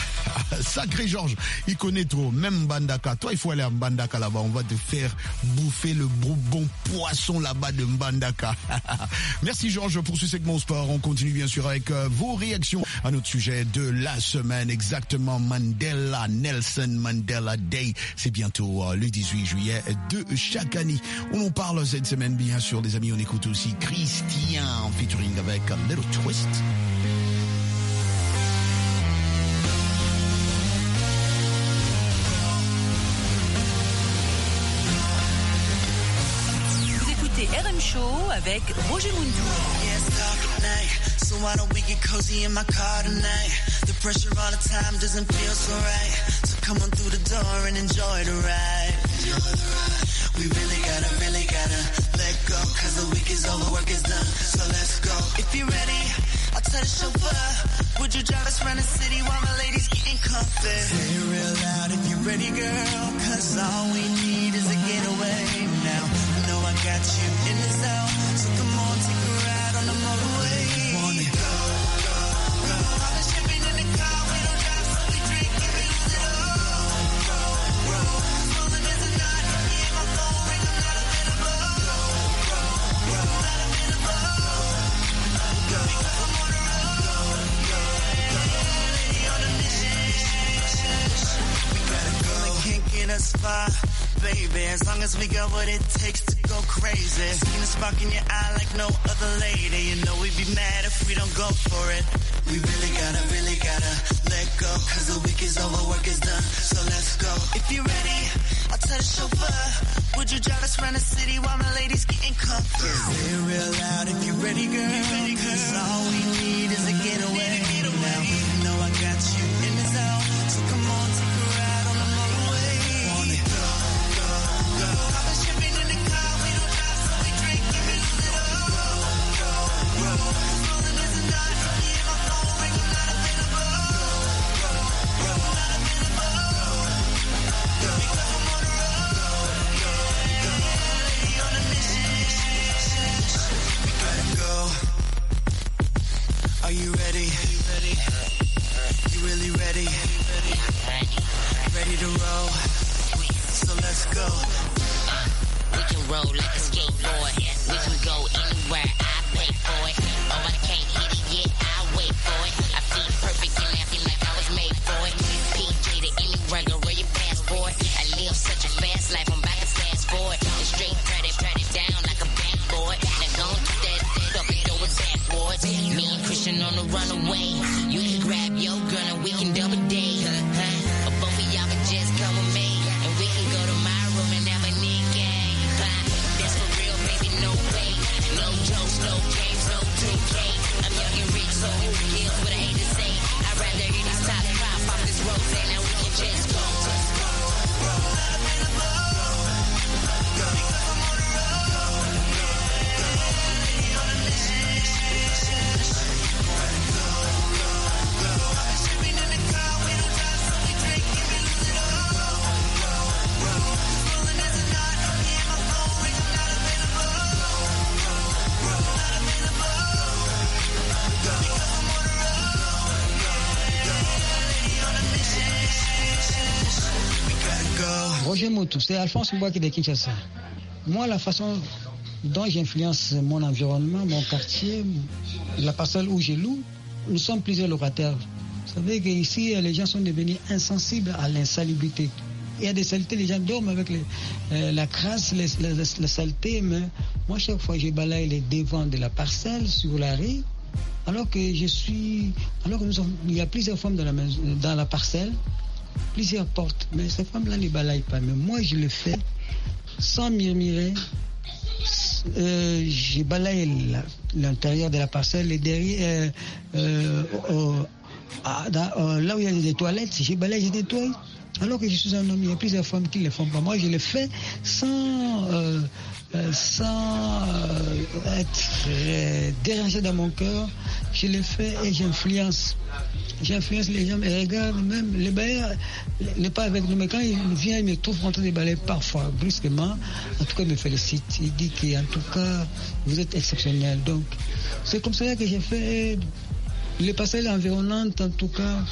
Sacré Georges, il connaît trop, même Mbandaka. Toi, il faut aller à Mbandaka là-bas, on va te faire bouffer le bon, bon poisson là-bas de Mbandaka. Merci Georges pour ce segment sport. On continue bien sûr avec euh, vos réactions à notre sujet de la semaine, exactement Mandela, Nelson Mandela Day. C'est bientôt euh, le dix-huit juillet de chaque année. On en parle cette semaine bien sûr, des amis. On écoute aussi Christian en featuring avec un Little Twist. R M Show avec Roger Mundou. Yeah, it's dark at night, so why don't we get cozy in my car tonight? The pressure all the time doesn't feel so right, so come on through the door and enjoy the ride. Enjoy the ride. We really gotta, really gotta let go, cause the week is over, work is done, so let's go. If you're ready, I'll tell the chauffeur, would you drive us around the city while my ladies getting comfy? Say it real loud if you're ready, girl, cause all we need is a getaway now. I got you in the zone, so come on, take a ride on the motorway. Wanna go, go, go. All the champagne in the car, we don't drive, so we drink and we lose it all. Go, go, rolling as a night, me and my phone ring, I'm not available. Go, go, go, not available. Go, because I'm on the road. Go, go, go, lady on a mission. We gotta go, they can't get us far. Baby, as long as we got what it takes to go crazy. Seen a spark in your eye like no other lady. You know we'd be mad if we don't go for it. We really gotta, really gotta let go, cause the week is over, work is done, so let's go. If you're ready, I'll tell the chauffeur, would you drive us around the city while my ladies getting comfy? Say it real loud if you're ready, girl, ready, girl. Cause all we need is a getaway. Now, you know I got you in the zone, so come on, take a ride on the motorway. Wanna go, go, go. All the champagne in the car, we don't drive, so we drink and we lose it all. Go, go, go. Rolling as a night, me and my phone ring, I'm not available. Go, go, go. Not available. Go, because I'm on the road. Go, go, lady on a mission. We gotta go. Are you ready? Are you ready? You really ready? Ready? Ready to roll? So let's go. Uh, we can roll like a skateboard. We can go anywhere. I pay for it. Oh, I can't hit it yet. I'll wait for it. your girl and we can double date. Huh? Or both of y'all can just come with me and we can go to my room and have a nigga. Huh? That's for real, baby, no play. No jokes, no games, no two K. I'm young and rich, so who cares what I hate to say? I'd rather hear these top pop off this rose and now we can just go. Roger Moutou, c'est Alphonse Mbouaki de Kinshasa. Moi, la façon dont j'influence mon environnement, mon quartier, la parcelle où je loue, nous sommes plusieurs locataires. Vous savez qu'ici, les gens sont devenus insensibles à l'insalubrité. Il y a des saletés, les gens dorment avec les, euh, la crasse, les, les, les saletés, mais moi, chaque fois, je balaye les devants de la parcelle sur la rue, alors que je suis... Alors que nous sommes, il y a plusieurs femmes dans la, maison, dans la parcelle, plusieurs portes, mais ces femmes-là ne balayent pas. Mais moi, je le fais sans murmurer. Euh, je balaye la, l'intérieur de la parcelle et derrière, euh, euh, euh, dans, euh, là où il y a des toilettes, je balaye, je nettoie. Alors que je suis un homme, il y a plusieurs femmes qui ne le font pas. Moi, je le fais sans, euh, euh, sans euh, être euh, dérangé dans mon cœur. Je le fais et j'influence. J'influence les gens, et regarde, même les bailleurs n'est pas avec nous, mais quand il vient, il me trouve en train de balayer parfois, brusquement, en tout cas, il me félicite. Il dit qu'en tout cas, vous êtes exceptionnel. Donc, c'est comme ça que j'ai fait. Les passages environnantes, en tout cas,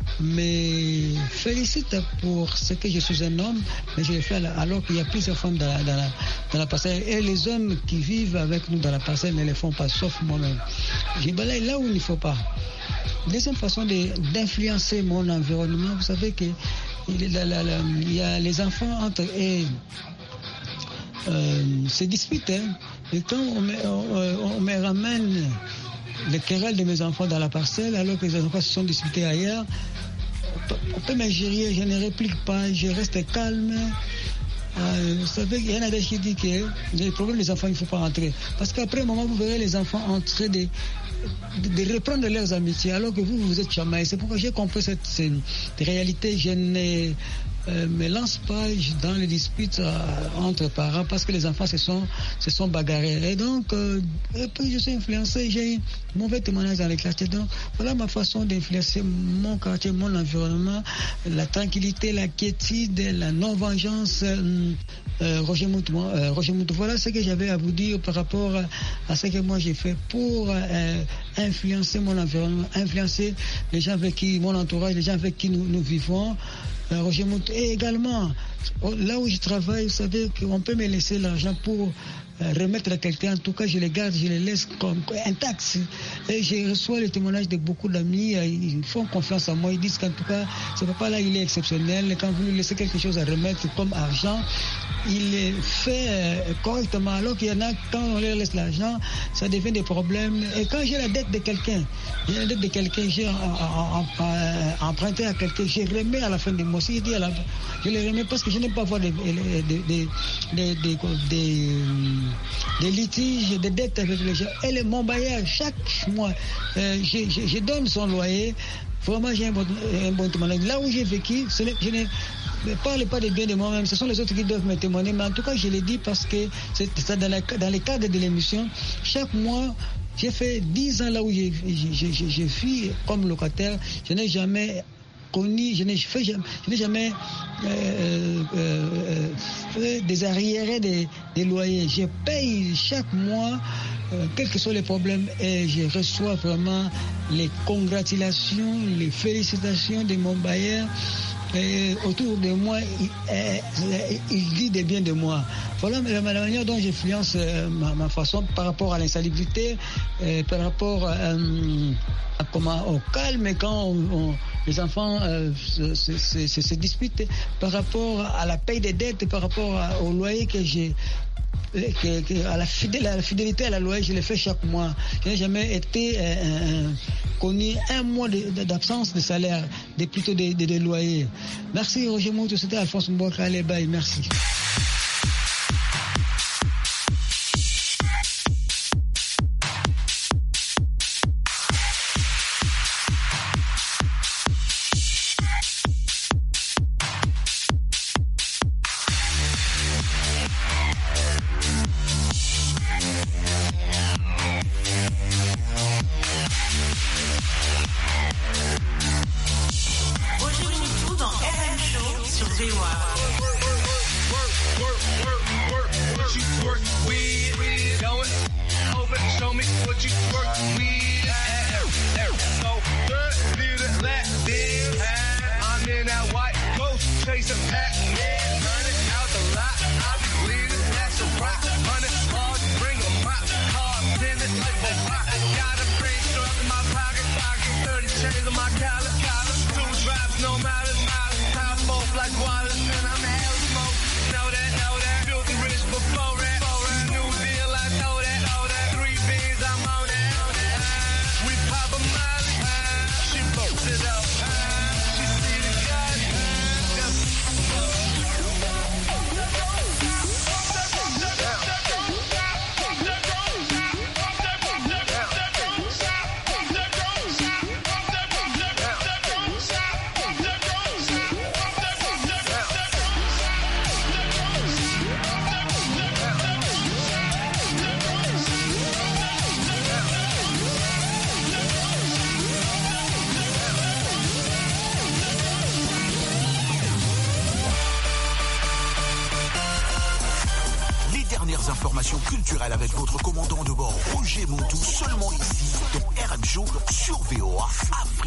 me félicitent pour ce que je suis un homme, mais je le fais alors qu'il y a plusieurs femmes dans la, dans la, dans la parcelle. Et les hommes qui vivent avec nous dans la parcelle ne le font pas, sauf moi-même. Je balaye là où il ne faut pas. Deuxième façon de, d'influencer mon environnement, vous savez que il, la, la, la, il y a les enfants entre eux euh, se disputent. Hein, et quand on me, on, on me ramène les querelles de mes enfants dans la parcelle, alors que les enfants se sont disputés ailleurs, on peut m'ingérer, je ne réplique pas, je reste calme. Euh, vous savez, il y en a des qui disent que les problèmes des enfants, il ne faut pas rentrer. Parce qu'après un moment, vous verrez les enfants en train de, de, de reprendre leurs amitiés, alors que vous, vous êtes chamaillés. C'est pourquoi j'ai compris cette, cette réalité. Je ne euh, me lance pas dans les disputes euh, entre parents, parce que les enfants se sont, se sont bagarrés. Et donc, euh, et puis je suis influencé, j'ai un mauvais témoignage dans les quartiers. Donc, voilà ma façon d'influencer mon quartier, mon environnement, la tranquillité, la quiétude, la non-vengeance. Euh, Euh, Roger Moutou, euh, Roger Moutou, voilà ce que j'avais à vous dire par rapport à, à ce que moi j'ai fait pour euh, influencer mon environnement, influencer les gens avec qui, mon entourage, les gens avec qui nous, nous vivons. Euh, Roger Moutou, et également, là où je travaille, vous savez qu'on peut me laisser l'argent pour euh, remettre à quelqu'un. En tout cas, je les garde, je les laisse comme intacts. Et je reçois le témoignage de beaucoup d'amis. Euh, ils font confiance en moi. Ils disent qu'en tout cas, ce papa-là, il est exceptionnel. Quand vous lui laissez quelque chose à remettre comme argent, il est fait euh, correctement. Alors qu'il y en a, quand on leur laisse l'argent, ça devient des problèmes. Et quand j'ai la dette de quelqu'un, j'ai la dette de quelqu'un, j'ai emprunté à quelqu'un, je remets à la fin du mois. Si je dis à la, je les remets parce que je n'aime pas avoir des, des, des, des, des, des, des litiges, des dettes avec les gens. Et le, mon bailleur, chaque mois, euh, je, je, je donne son loyer. Vraiment, j'ai un bon, un bon témoignage. Là où j'ai vécu, ce je ne parle pas de bien de moi-même, ce sont les autres qui doivent me témoigner. Mais en tout cas, je l'ai dit parce que c'est ça dans, la, dans le cadre de l'émission. Chaque mois, j'ai fait dix ans là où j'ai, j'ai, j'ai, j'ai fui comme locataire. Je n'ai jamais connu, je n'ai, fait, je n'ai jamais euh, euh, fait des arriérés des, des loyers. Je paye chaque mois, euh, quels que soient les problèmes, et je reçois vraiment les congratulations, les félicitations de mon bailleur. Et autour de moi, il, il, il dit des biens de moi. Voilà la manière dont j'influence euh, ma, ma façon par rapport à l'insalubrité, euh, par rapport euh, à, comment, au calme quand on, on, les enfants euh, se, se, se, se disputent par rapport à la paye des dettes, par rapport à, au loyer que j'ai. Que, que, à, la fidélité, à la fidélité à la loyer, je le fais chaque mois. Je n'ai jamais été euh, euh, connu un mois de, de, d'absence de salaire, de, plutôt de, de, de loyer. Merci Roger Moutou, c'était Alphonse Mbouaka, les bails, merci. Informations culturelles avec votre commandant de bord Roger Moutou, seulement ici dans R M Show sur V O A Afrique.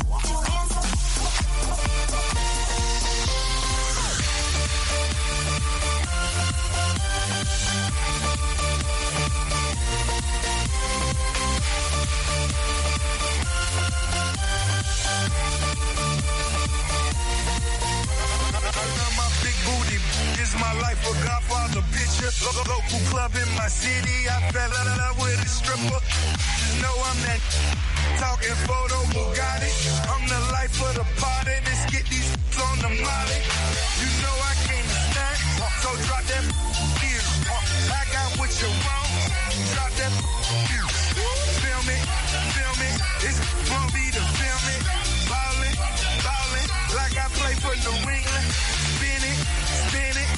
My life a Godfather picture, local club in my city. I fell in love with a stripper. You know I'm that talking photo Bugatti. I'm the life of the party. Let's get these on the molly. You know I came to stand, so drop that here. I got what you want. Drop that here. Film it, film it. It's gonna be the film it. Ballin', ballin', like I play for New England. Spin it, spin it.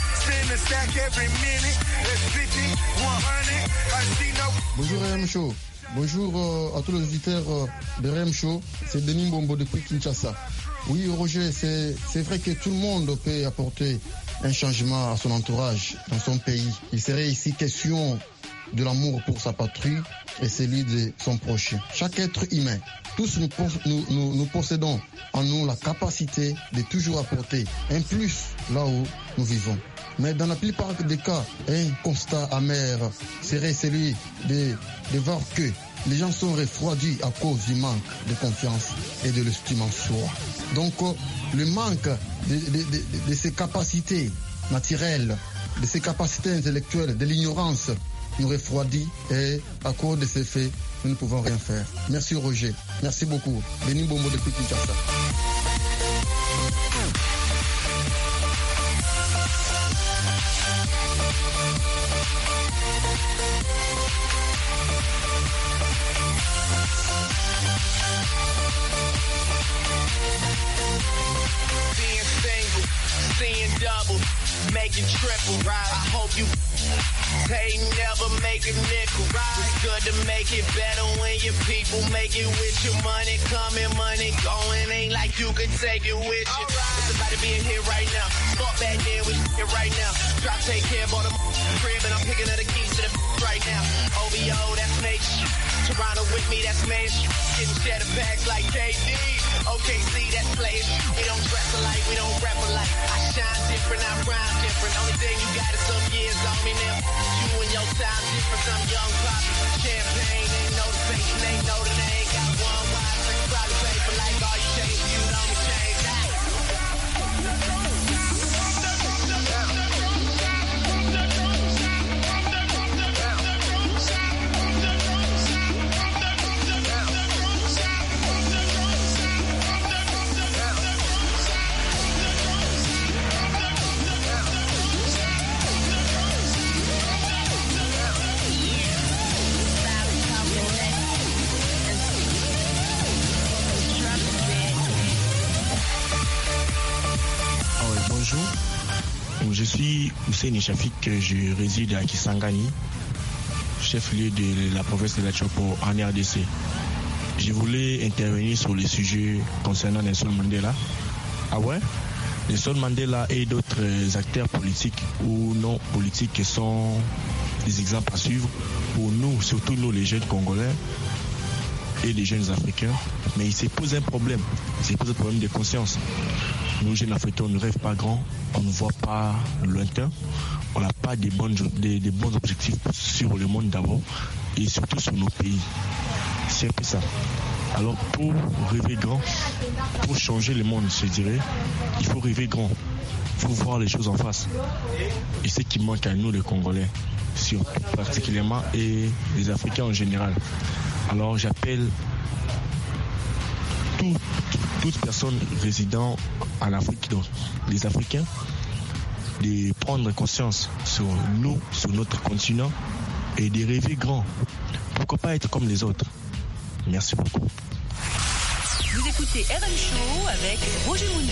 Bonjour R M Show, bonjour euh, à tous les auditeurs euh, de R M Show, c'est Denis Mbombo depuis Kinshasa. Oui Roger, c'est, c'est vrai que tout le monde peut apporter un changement à son entourage dans son pays. Il serait ici question de l'amour pour sa patrie et celui de son prochain. Chaque être humain, tous nous, nous, nous, nous possédons en nous la capacité de toujours apporter un plus là où nous vivons. Mais dans la plupart des cas, un constat amer serait celui de, de voir que les gens sont refroidis à cause du manque de confiance et de l'estime en soi. Donc le manque de, de, de, de ces capacités naturelles, de ces capacités intellectuelles, de l'ignorance nous refroidit et à cause de ces faits, nous ne pouvons rien faire. Merci Roger, merci beaucoup. Denis Mbombo depuis Kinshasa. Making triple, right? I hope you pay, never make a nickel, right? It's good to make it better when your people make it with your money coming, money going. Ain't like you could take it with you. Right. It's about to be in here right now. Fuck back there with it right now. Drop, take care of all the crib, and I'm picking up the keys to the right now. O V O, that's Nate. Toronto with me, that's man. Getting shadow packs like K D. O K C, that's players. We don't dress alike, we don't rap alike. I shine different, I rhyme different. Only thing you got is some years on me now. You and your time different, some young pop. Champagne, ain't know the face, ain't know the name. Got one wife, probably pay for like all you change. You don't change. bonjour. Je suis Hussein Chafik, je réside à Kisangani, chef-lieu de la province de la Chopo en R D C. Je voulais intervenir sur le sujet concernant Nelson Mandela. Ah ouais? Nelson Mandela et d'autres acteurs politiques ou non politiques sont des exemples à suivre pour nous, surtout nous les jeunes Congolais et les jeunes Africains. Mais il s'est posé un problème, il s'est posé un problème de conscience. Nous, jeunes Africains, on ne rêve pas grand, on ne voit pas lointain, on n'a pas des, bonnes, des, des bons objectifs sur le monde d'abord et surtout sur nos pays. C'est un peu ça. Alors pour rêver grand, pour changer le monde, je dirais, il faut rêver grand, il faut voir les choses en face. Et ce qui manque à nous, les Congolais, surtout particulièrement, et les Africains en général. Alors j'appelle tout, toute personne résidant en Afrique, donc les Africains, de prendre conscience sur nous, sur notre continent et de rêver grand. Pourquoi pas être comme les autres? Merci beaucoup. Vous écoutez R M Show avec Roger Muntou.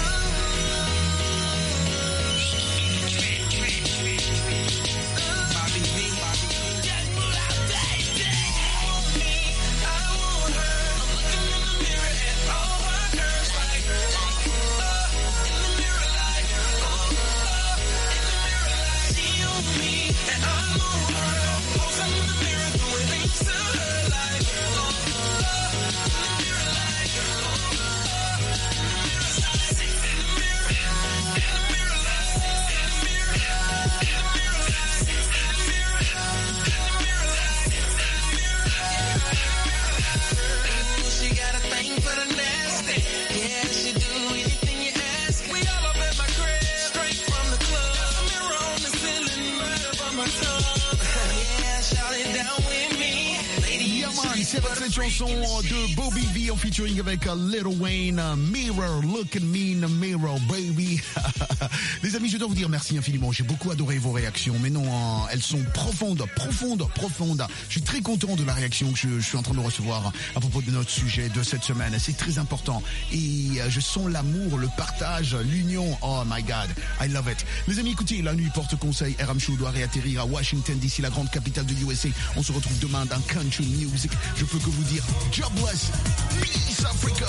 Cette chanson de Bobby V en featuring avec Lil Wayne, Mirror, Look at Me in the Mirror, baby. Les amis, je dois vous dire merci infiniment. J'ai beaucoup adoré vos réactions, mais non, hein, elles sont profondes, profondes, profondes. Je suis très content de la réaction que je, je suis en train de recevoir à propos de notre sujet de cette semaine. C'est très important et je sens l'amour, le partage, l'union. Oh my God, I love it. Les amis, écoutez, la nuit porte conseil. R M Show doit réatterrir à Washington D C, la grande capitale de U S A. On se retrouve demain dans Country Music. Je peux que vous dire, jobless, peace Africa.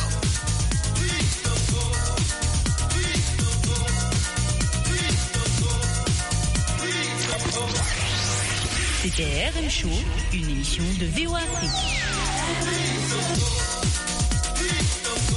C'était R M Show, une émission de V O A Afrique.